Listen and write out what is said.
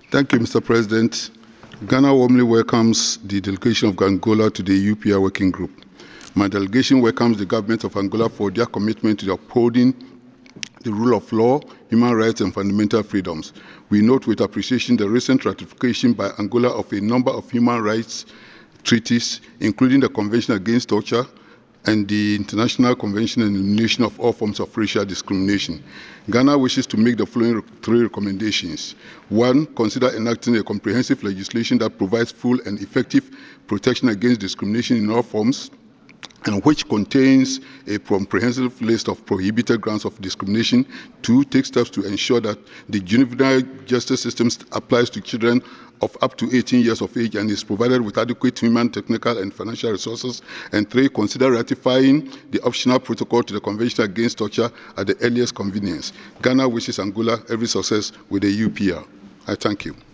Thank you, Mr. President. Ghana warmly welcomes the delegation of Angola to the UPR Working Group. My delegation welcomes the government of Angola for their commitment to upholding the rule of law, human rights, and fundamental freedoms. We note with appreciation the recent ratification by Angola of a number of human rights treaties, including the Convention Against Torture and the International Convention on Elimination of All Forms of Racial Discrimination. Ghana wishes to make the following three recommendations. One, consider enacting a comprehensive legislation that provides full and effective protection against discrimination in all forms, and which contains a comprehensive list of prohibited grounds of discrimination. Two, take steps to ensure that the juvenile justice system applies to children of up to 18 years of age and is provided with adequate human, technical, and financial resources. And three, consider ratifying the optional protocol to the Convention Against Torture at the earliest convenience. Ghana wishes Angola every success with the UPR. I thank you.